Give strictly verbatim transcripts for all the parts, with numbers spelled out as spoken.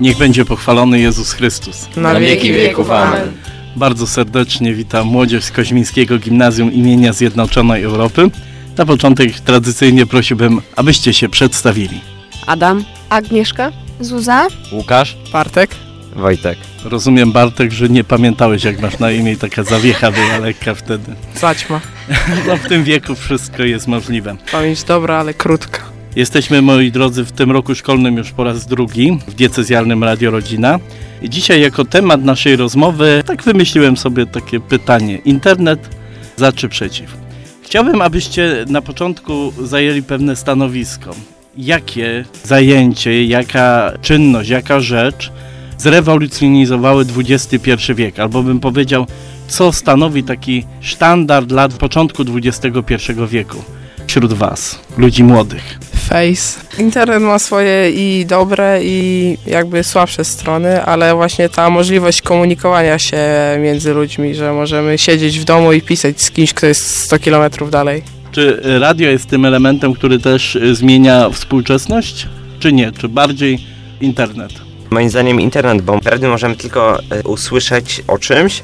Niech będzie pochwalony Jezus Chrystus. Na, Na wieki wieków. Amen. Bardzo serdecznie witam młodzież z Koźmińskiego Gimnazjum imienia Zjednoczonej Europy. Na początek tradycyjnie prosiłbym, abyście się przedstawili. Adam, Agnieszka, Zuza, Łukasz, Bartek, Wojtek. Rozumiem, Bartek, że nie pamiętałeś, jak masz na imię i taka zawiecha była lekka wtedy. Zaćma. No w tym wieku wszystko jest możliwe. Pamięć dobra, ale krótka. Jesteśmy, moi drodzy, w tym roku szkolnym już po raz drugi w diecezjalnym Radio Rodzina. I dzisiaj jako temat naszej rozmowy tak wymyśliłem sobie takie pytanie. Internet za czy przeciw? Chciałbym, abyście na początku zajęli pewne stanowisko. Jakie zajęcie, jaka czynność, jaka rzecz zrewolucjonizowały dwudziesty pierwszy wiek? Albo bym powiedział, co stanowi taki standard lat początku dwudziestego pierwszego wieku wśród was, ludzi młodych? Face. Internet ma swoje i dobre, i jakby słabsze strony, ale właśnie ta możliwość komunikowania się między ludźmi, że możemy siedzieć w domu i pisać z kimś, kto jest sto kilometrów dalej. Czy radio jest tym elementem, który też zmienia współczesność, czy nie? Czy bardziej internet? Moim zdaniem internet, bo w radiu możemy tylko usłyszeć o czymś,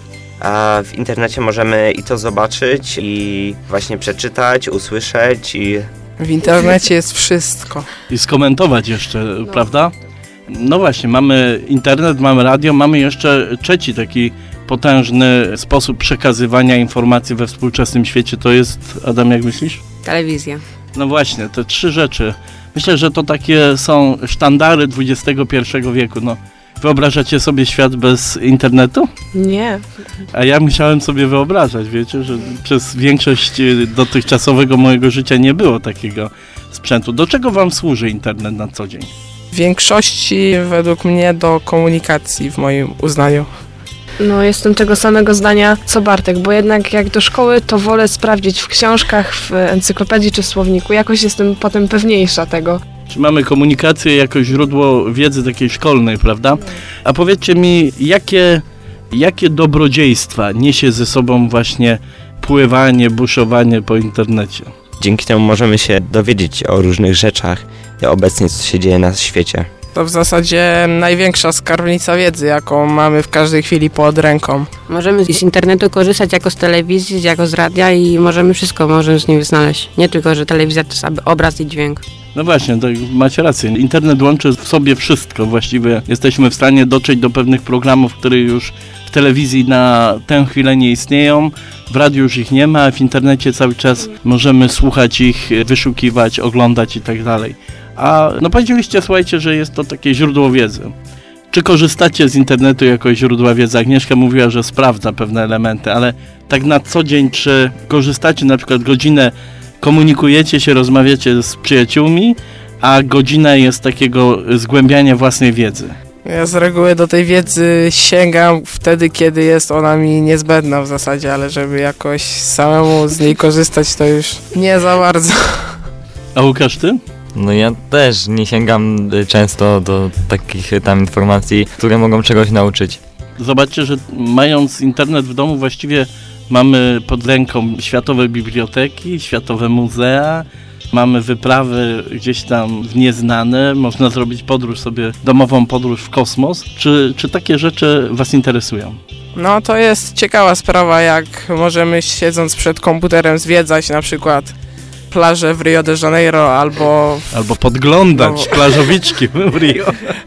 a w internecie możemy i to zobaczyć, i właśnie przeczytać, usłyszeć i... W internecie jest wszystko. I skomentować jeszcze, no. Prawda? No właśnie, mamy internet, mamy radio, mamy jeszcze trzeci taki potężny sposób przekazywania informacji we współczesnym świecie. To jest, Adam, jak myślisz? Telewizja. No właśnie, te trzy rzeczy. Myślę, że to takie są sztandary dwudziestego pierwszego wieku. No, wyobrażacie sobie świat bez internetu? Nie. A ja musiałem sobie wyobrażać, wiecie, że przez większość dotychczasowego mojego życia nie było takiego sprzętu. Do czego wam służy internet na co dzień? W większości według mnie do komunikacji w moim uznaniu. No jestem tego samego zdania co Bartek, bo jednak jak do szkoły to wolę sprawdzić w książkach, w encyklopedii czy słowniku. Jakoś jestem potem pewniejsza tego. Czy mamy komunikację jako źródło wiedzy takiej szkolnej, prawda? A powiedzcie mi, jakie, jakie dobrodziejstwa niesie ze sobą właśnie pływanie, buszowanie po internecie? Dzięki temu możemy się dowiedzieć o różnych rzeczach obecnie, co się dzieje na świecie. To w zasadzie największa skarbnica wiedzy, jaką mamy w każdej chwili pod ręką. Możemy z internetu korzystać jako z telewizji, jako z radia i możemy wszystko możemy z nim znaleźć. Nie tylko, że telewizja to jest obraz i dźwięk. No właśnie, to macie rację. Internet łączy w sobie wszystko. Właściwie jesteśmy w stanie dotrzeć do pewnych programów, które już w telewizji na tę chwilę nie istnieją. W radiu już ich nie ma, a w internecie cały czas możemy słuchać ich, wyszukiwać, oglądać i tak dalej. A no powiedzieliście, słuchajcie, że jest to takie źródło wiedzy. Czy korzystacie z internetu jako źródła wiedzy? Agnieszka mówiła, że sprawdza pewne elementy, ale tak na co dzień, czy korzystacie na przykład godzinę, komunikujecie się, rozmawiacie z przyjaciółmi, a godzina jest takiego zgłębiania własnej wiedzy? Ja z reguły do tej wiedzy sięgam wtedy, kiedy jest ona mi niezbędna w zasadzie, ale żeby jakoś samemu z niej korzystać, to już nie za bardzo. A Łukasz, ty? No ja też nie sięgam często do takich tam informacji, które mogą czegoś nauczyć. Zobaczcie, że mając internet w domu właściwie mamy pod ręką światowe biblioteki, światowe muzea, mamy wyprawy gdzieś tam w nieznane, można zrobić podróż sobie, domową podróż w kosmos. Czy, czy takie rzeczy was interesują? No to jest ciekawa sprawa, jak możemy siedząc przed komputerem zwiedzać na przykład plażę w Rio de Janeiro albo... Albo podglądać no. plażowiczki w Rio.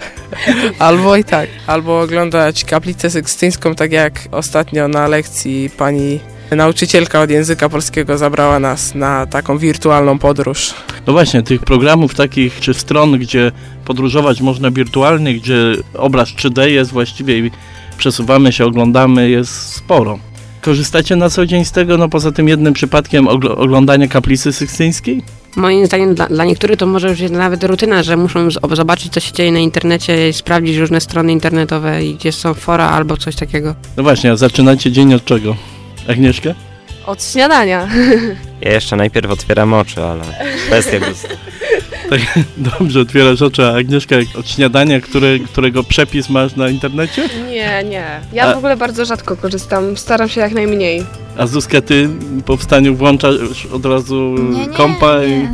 Albo i tak. Albo oglądać kaplicę sykstyńską, tak jak ostatnio na lekcji pani nauczycielka od języka polskiego zabrała nas na taką wirtualną podróż. No właśnie, tych programów takich, czy stron, gdzie podróżować można wirtualnie, gdzie obraz trzy D jest właściwie i przesuwamy się, oglądamy, jest sporo. Korzystacie na co dzień z tego, no poza tym jednym przypadkiem ogl- oglądania kaplicy sykstyńskiej? Moim zdaniem dla, dla niektórych to może już jest nawet rutyna, że muszą z- zobaczyć, co się dzieje na internecie i sprawdzić różne strony internetowe i gdzie są fora albo coś takiego. No właśnie, a zaczynacie dzień od czego? Agnieszka? Od śniadania. Ja jeszcze najpierw otwieram oczy, ale kwestia gustu. Tak, dobrze, otwierasz oczy, a Agnieszka od śniadania, które, którego przepis masz na internecie? Nie, nie. Ja A... w ogóle bardzo rzadko korzystam, staram się jak najmniej. A Zuzka, ty po wstaniu włączasz od razu nie, nie, kompa nie. i...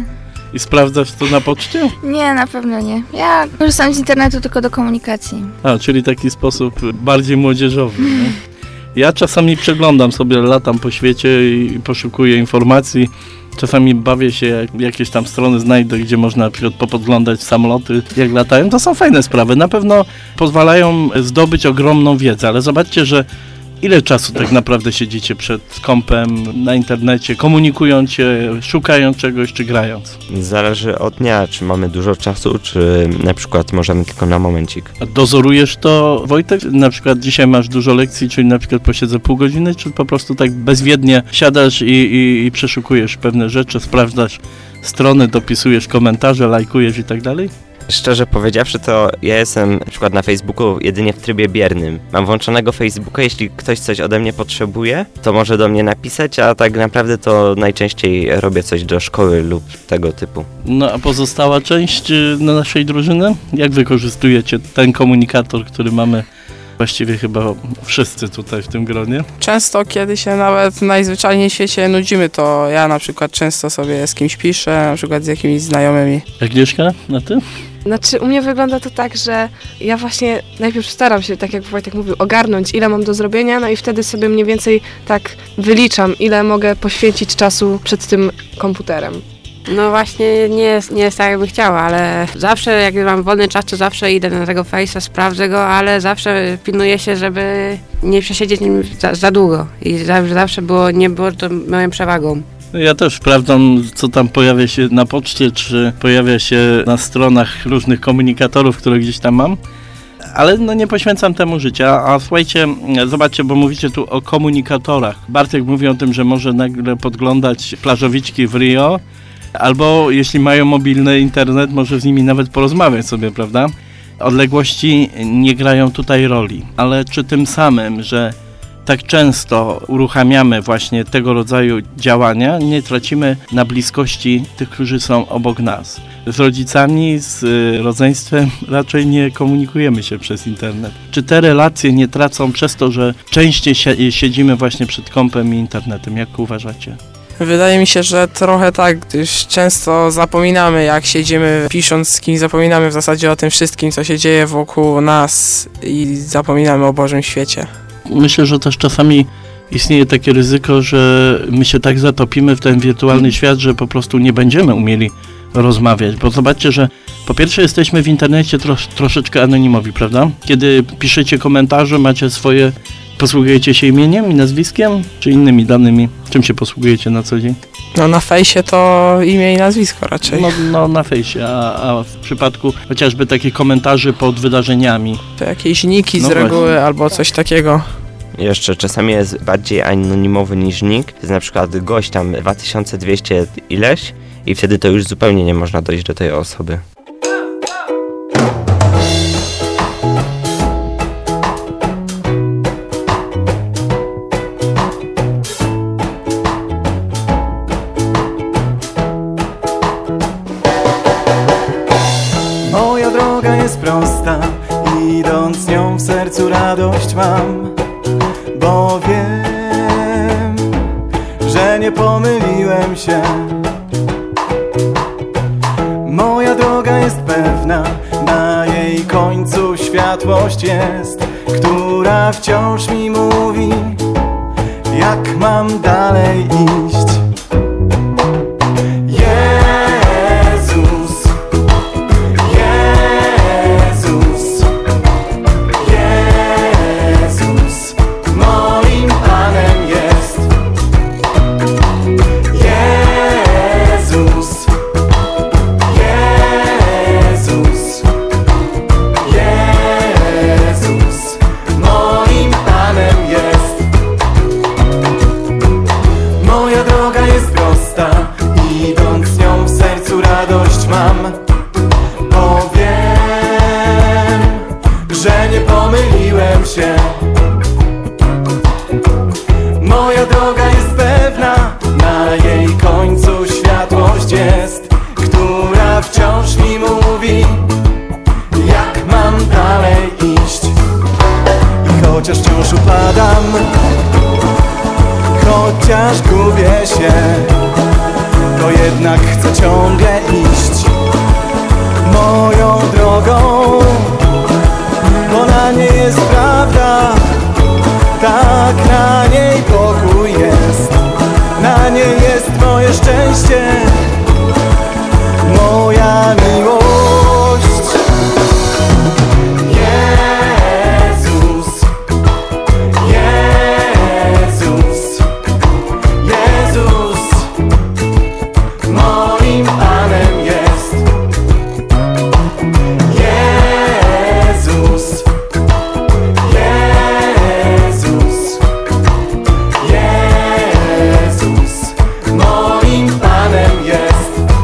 I sprawdzasz to na poczcie? Nie, na pewno nie. Ja korzystam z internetu tylko do komunikacji. A, czyli taki sposób bardziej młodzieżowy, nie? Ja czasami przeglądam sobie, latam po świecie i poszukuję informacji. Czasami bawię się, jak jakieś tam strony znajdę, gdzie można na przykład popodglądać samoloty, jak latają. To są fajne sprawy. Na pewno pozwalają zdobyć ogromną wiedzę, ale zobaczcie, że ile czasu tak naprawdę siedzicie przed kompem, na internecie, komunikując się, szukając czegoś, czy grając? Zależy od dnia, czy mamy dużo czasu, czy na przykład możemy tylko na momencik. A dozorujesz to, Wojtek? Na przykład dzisiaj masz dużo lekcji, czyli na przykład posiedzę pół godziny, czy po prostu tak bezwiednie siadasz i, i, i przeszukujesz pewne rzeczy, sprawdzasz strony, dopisujesz komentarze, lajkujesz i tak dalej? Szczerze powiedziawszy, to ja jestem na przykład na Facebooku jedynie w trybie biernym. Mam włączonego Facebooka, jeśli ktoś coś ode mnie potrzebuje, to może do mnie napisać, a tak naprawdę to najczęściej robię coś do szkoły lub tego typu. No a pozostała część y, naszej drużyny? Jak wykorzystujecie ten komunikator, który mamy właściwie chyba wszyscy tutaj w tym gronie? Często, kiedy się nawet najzwyczajniej w świecie nudzimy, to ja na przykład często sobie z kimś piszę, na przykład z jakimiś znajomymi. Agnieszka, na ty? Znaczy, u mnie wygląda to tak, że ja właśnie najpierw staram się, tak jak Wojtek mówił, ogarnąć, ile mam do zrobienia, no i wtedy sobie mniej więcej tak wyliczam, ile mogę poświęcić czasu przed tym komputerem. No właśnie nie jest, nie jest tak, jakby chciała, ale zawsze jak mam wolny czas, to zawsze idę na tego Face'a, sprawdzę go, ale zawsze pilnuję się, żeby nie przesiedzieć nim za, za długo i zawsze, zawsze było, nie było to moją przewagą. Ja też sprawdzam, co tam pojawia się na poczcie, czy pojawia się na stronach różnych komunikatorów, które gdzieś tam mam, ale no nie poświęcam temu życia. A słuchajcie, zobaczcie, bo mówicie tu o komunikatorach. Bartek mówi o tym, że może nagle podglądać plażowiczki w Rio, albo jeśli mają mobilny internet, może z nimi nawet porozmawiać sobie, prawda? Odległości nie grają tutaj roli, ale czy tym samym, że tak często uruchamiamy właśnie tego rodzaju działania, nie tracimy na bliskości tych, którzy są obok nas. Z rodzicami, z rodzeństwem raczej nie komunikujemy się przez internet. Czy te relacje nie tracą przez to, że częściej siedzimy właśnie przed kompem i internetem? Jak uważacie? Wydaje mi się, że trochę tak, gdyż często zapominamy, jak siedzimy pisząc z kimś, zapominamy w zasadzie o tym wszystkim, co się dzieje wokół nas i zapominamy o Bożym świecie. Myślę, że też czasami istnieje takie ryzyko, że my się tak zatopimy w ten wirtualny świat, że po prostu nie będziemy umieli rozmawiać, bo zobaczcie, że po pierwsze jesteśmy w internecie tros, troszeczkę anonimowi, prawda? Kiedy piszecie komentarze, macie swoje, posługujecie się imieniem i nazwiskiem, czy innymi danymi? Czym się posługujecie na co dzień? No na fejsie to imię i nazwisko raczej. No, no na fejsie, a, a w przypadku chociażby takich komentarzy pod wydarzeniami? To jakieś niki No z reguły właśnie. albo coś takiego. Jeszcze czasami jest bardziej anonimowy niż nick. To jest na przykład gość tam dwa tysiące dwieście ileś i wtedy to już zupełnie nie można dojść do tej osoby. Moja droga jest prosta, idąc nią w sercu radość mam, bo wiem, że nie pomyliłem się. Moja droga jest pewna, na jej końcu światłość jest, która wciąż mi mówi, jak mam dalej iść. Jezus, Jezus, Jezus moim Panem jest. Jezus, Jezus, Jezus moim Panem jest. Moja droga jest prosta, idąc nią w sercu radość mam, bo wiem, że nie pomyliłem się. Moja droga jest pewna, na jej końcu światłość jest, która wciąż mi mówi, jak mam dalej iść. I chociaż wciąż upadam, chociaż gubię się, to jednak chcę ciągle iść moją drogą, bo na niej jest prawda, tak na niej pokój jest, na niej jest moje szczęście, moja miłość. Jezus, Jezus, Jezus moim Panem jest. Jezus, Jezus, Jezus moim Panem jest.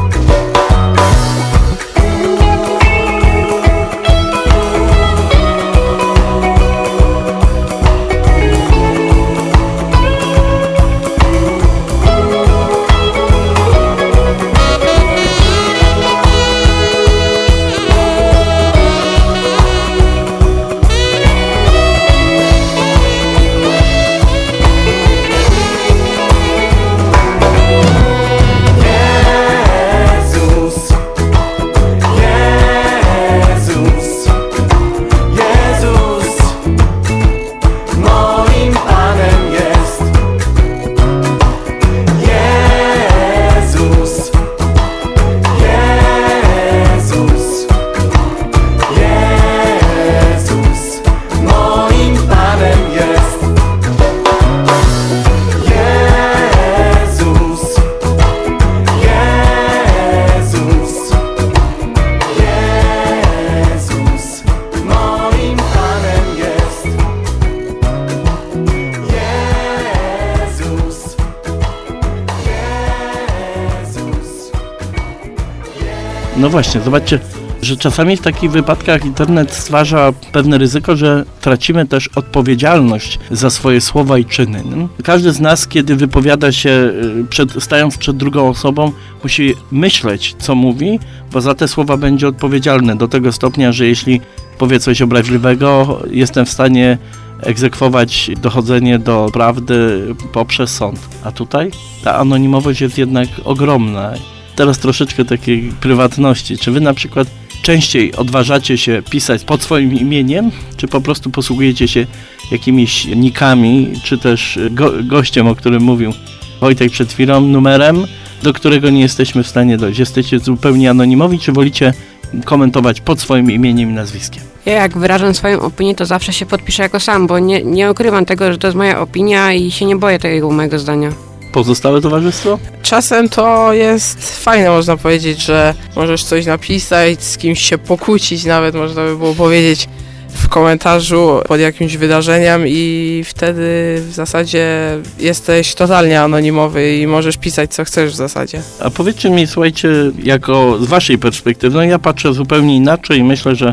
No właśnie, zobaczcie, że czasami w takich wypadkach internet stwarza pewne ryzyko, że tracimy też odpowiedzialność za swoje słowa i czyny. No? Każdy z nas, kiedy wypowiada się, przed, stając przed drugą osobą, musi myśleć, co mówi, bo za te słowa będzie odpowiedzialny do tego stopnia, że jeśli powie coś obraźliwego, jestem w stanie egzekwować dochodzenie do prawdy poprzez sąd. A tutaj ta anonimowość jest jednak ogromna. Teraz troszeczkę takiej prywatności. Czy wy na przykład częściej odważacie się pisać pod swoim imieniem, czy po prostu posługujecie się jakimiś nikami, czy też go, gościem, o którym mówił Wojtek przed chwilą, numerem, do którego nie jesteśmy w stanie dojść? Jesteście zupełnie anonimowi, czy wolicie komentować pod swoim imieniem i nazwiskiem? Ja jak wyrażam swoją opinię, to zawsze się podpiszę jako sam, bo nie, nie ukrywam tego, że to jest moja opinia i się nie boję tego mojego zdania. Pozostałe towarzystwo? Czasem to jest fajne, można powiedzieć, że możesz coś napisać, z kimś się pokłócić, nawet można by było powiedzieć w komentarzu pod jakimś wydarzeniem i wtedy w zasadzie jesteś totalnie anonimowy i możesz pisać co chcesz w zasadzie. A powiedzcie mi, słuchajcie, jako z waszej perspektywy, no ja patrzę zupełnie inaczej i myślę, że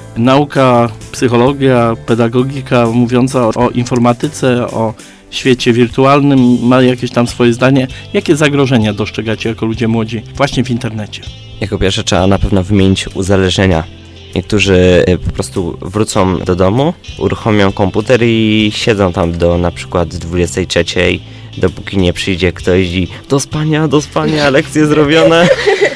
nauka, psychologia, pedagogika mówiąca o informatyce, o świecie wirtualnym ma jakieś tam swoje zdanie. Jakie zagrożenia dostrzegacie jako ludzie młodzi właśnie w internecie? Jako pierwsze trzeba na pewno wymienić uzależnienia. Niektórzy po prostu wrócą do domu, uruchomią komputer i siedzą tam do na przykład dwudziestej trzeciej, dopóki nie przyjdzie ktoś i do spania, do spania, lekcje zrobione.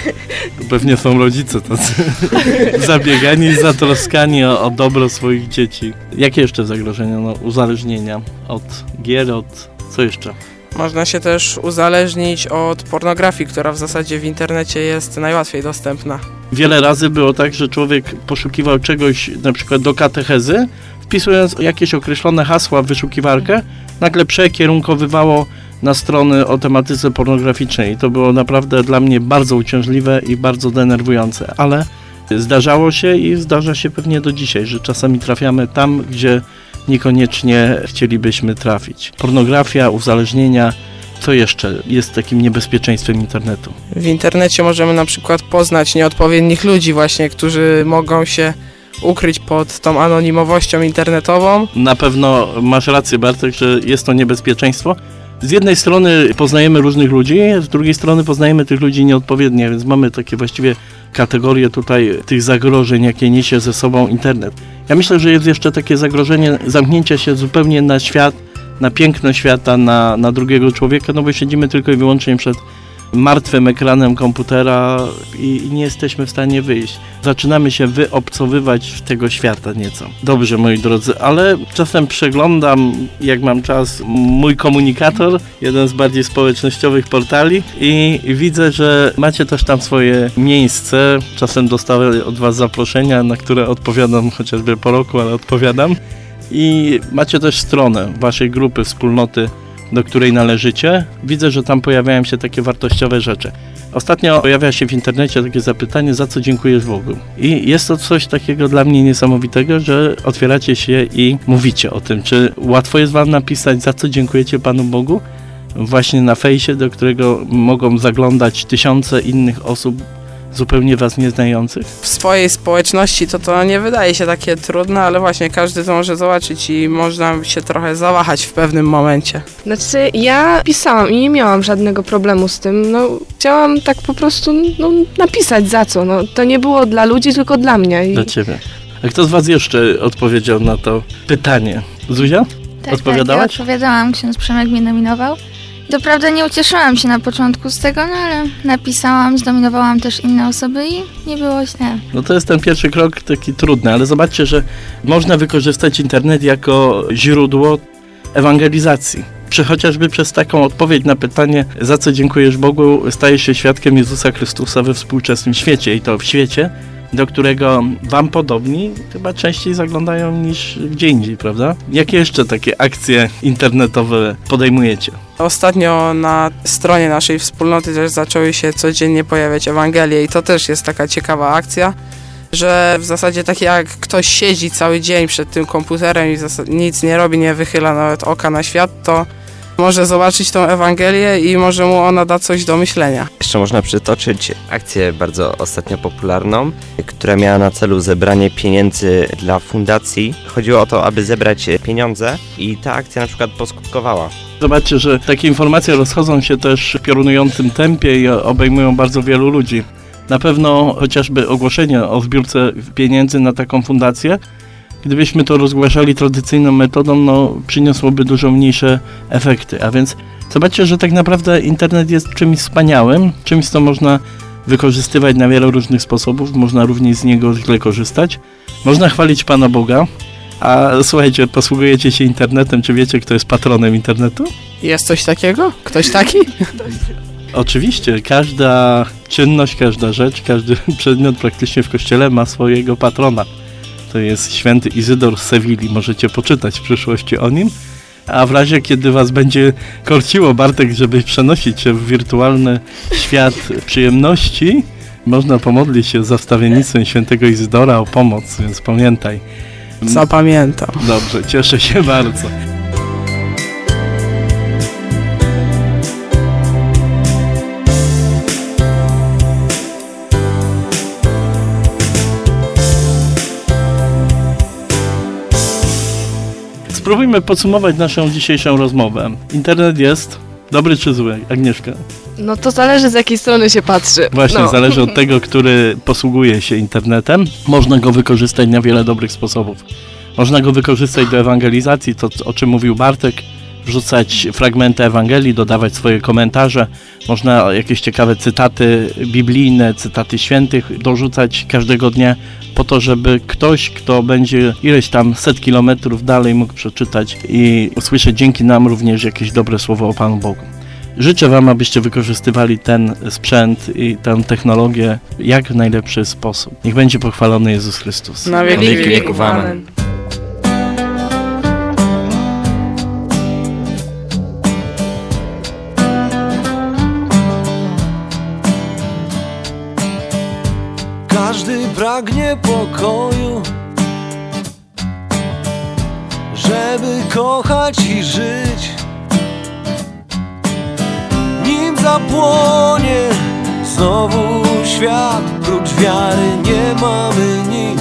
Pewnie są rodzice tacy zabiegani i zatroskani o, o dobro swoich dzieci. Jakie jeszcze zagrożenia? No, uzależnienia od gier, od co jeszcze? Można się też uzależnić od pornografii, która w zasadzie w internecie jest najłatwiej dostępna. Wiele razy było tak, że człowiek poszukiwał czegoś na przykład do katechezy, wpisując jakieś określone hasła w wyszukiwarkę, nagle przekierunkowywało na strony o tematyce pornograficznej. To było naprawdę dla mnie bardzo uciążliwe i bardzo denerwujące, ale zdarzało się i zdarza się pewnie do dzisiaj, że czasami trafiamy tam, gdzie niekoniecznie chcielibyśmy trafić. Pornografia, uzależnienia, co jeszcze jest takim niebezpieczeństwem internetu? W internecie możemy na przykład poznać nieodpowiednich ludzi właśnie, którzy mogą się ukryć pod tą anonimowością internetową. Na pewno masz rację, Bartek, że jest to niebezpieczeństwo. Z jednej strony poznajemy różnych ludzi, z drugiej strony poznajemy tych ludzi nieodpowiednio, więc mamy takie właściwie kategorie tutaj tych zagrożeń, jakie niesie ze sobą internet. Ja myślę, że jest jeszcze takie zagrożenie zamknięcia się zupełnie na świat, na piękno świata, na, na drugiego człowieka, no bo siedzimy tylko i wyłącznie przed martwym ekranem komputera i, i nie jesteśmy w stanie wyjść. Zaczynamy się wyobcowywać w tego świata nieco. Dobrze, moi drodzy, ale czasem przeglądam, jak mam czas, mój komunikator, jeden z bardziej społecznościowych portali i widzę, że macie też tam swoje miejsce. Czasem dostaję od was zaproszenia, na które odpowiadam chociażby po roku, ale odpowiadam. I macie też stronę waszej grupy, wspólnoty, do której należycie. Widzę, że tam pojawiają się takie wartościowe rzeczy. Ostatnio pojawia się w internecie takie zapytanie, za co dziękujesz Bogu? I jest to coś takiego dla mnie niesamowitego, że otwieracie się i mówicie o tym. Czy łatwo jest wam napisać, za co dziękujecie Panu Bogu? Właśnie na fejsie, do którego mogą zaglądać tysiące innych osób, zupełnie was nieznających? W swojej społeczności to to nie wydaje się takie trudne, ale właśnie każdy to może zobaczyć i można się trochę zawahać w pewnym momencie. Znaczy, ja pisałam i nie miałam żadnego problemu z tym. No, chciałam tak po prostu no, napisać za co. No, to nie było dla ludzi, tylko dla mnie. I... Dla ciebie. A kto z was jeszcze odpowiedział na to pytanie? Zuzia? Tak, Odpowiadałaś? tak, ja odpowiadałam, ksiądz Przemek mnie nominował. Doprawdy nie ucieszyłam się na początku z tego, no ale napisałam, zdominowałam też inne osoby i nie było źle. No to jest ten pierwszy krok taki trudny, ale zobaczcie, że można wykorzystać internet jako źródło ewangelizacji. Czy chociażby przez taką odpowiedź na pytanie, za co dziękujesz Bogu, stajesz się świadkiem Jezusa Chrystusa we współczesnym świecie i to w świecie, do którego wam podobni chyba częściej zaglądają niż gdzie indziej, prawda? Jakie jeszcze takie akcje internetowe podejmujecie? Ostatnio na stronie naszej wspólnoty też zaczęły się codziennie pojawiać Ewangelie i to też jest taka ciekawa akcja, że w zasadzie tak jak ktoś siedzi cały dzień przed tym komputerem i nic nie robi, nie wychyla nawet oka na świat, to może zobaczyć tą Ewangelię i może mu ona da coś do myślenia. Jeszcze można przytoczyć akcję bardzo ostatnio popularną, która miała na celu zebranie pieniędzy dla fundacji. Chodziło o to, aby zebrać pieniądze i ta akcja na przykład poskutkowała. Zobaczcie, że takie informacje rozchodzą się też w piorunującym tempie i obejmują bardzo wielu ludzi. Na pewno chociażby ogłoszenie o zbiórce pieniędzy na taką fundację, gdybyśmy to rozgłaszali tradycyjną metodą, no przyniosłoby dużo mniejsze efekty. A więc zobaczcie, że tak naprawdę internet jest czymś wspaniałym, czymś, co można wykorzystywać na wiele różnych sposobów, można również z niego źle korzystać. Można chwalić Pana Boga, a słuchajcie, posługujecie się internetem, czy wiecie, kto jest patronem internetu? Jest coś takiego? Ktoś taki? Oczywiście, każda czynność, każda rzecz, każdy przedmiot praktycznie w kościele ma swojego patrona. To jest święty Izydor z Sewilli, możecie poczytać w przyszłości o nim. A w razie, kiedy was będzie korciło, Bartek, żeby przenosić się w wirtualny świat przyjemności, można pomodlić się za wstawiennictwem świętego Izydora o pomoc, więc pamiętaj. Zapamiętam. Dobrze, cieszę się bardzo. Spróbujmy podsumować naszą dzisiejszą rozmowę. Internet jest dobry czy zły, Agnieszka? No to zależy, z jakiej strony się patrzy. Właśnie, no. zależy od tego, który posługuje się internetem. Można go wykorzystać na wiele dobrych sposobów. Można go wykorzystać do ewangelizacji, to o czym mówił Bartek, wrzucać fragmenty Ewangelii, dodawać swoje komentarze. Można jakieś ciekawe cytaty biblijne, cytaty świętych dorzucać każdego dnia po to, żeby ktoś, kto będzie ileś tam set kilometrów dalej, mógł przeczytać i usłyszeć dzięki nam również jakieś dobre słowo o Panu Bogu. Życzę wam, abyście wykorzystywali ten sprzęt i tę technologię jak w najlepszy sposób. Niech będzie pochwalony Jezus Chrystus. Na wieki wieki wieków. Amen. Każdy pragnie pokoju, żeby kochać i żyć. Nim zapłonie znowu świat, prócz wiary nie mamy nic.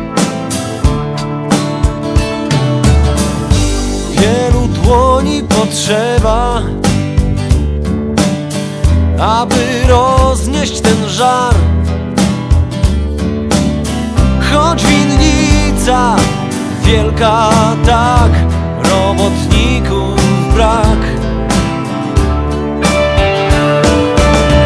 Wielu dłoni potrzeba, aby roznieść ten żar. Choć winnica wielka tak, robotników brak.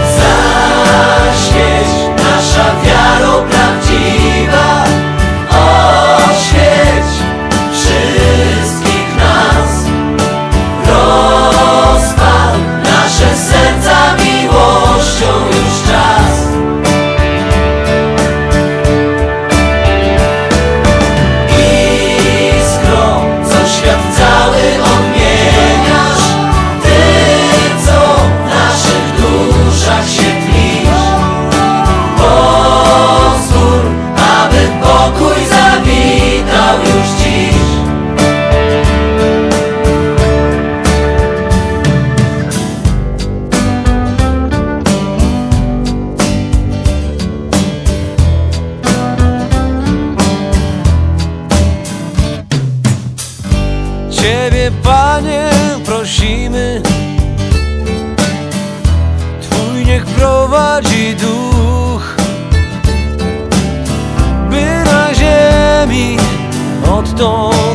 prowadzimy. Twój niech prowadzi duch, by na ziemi odtąd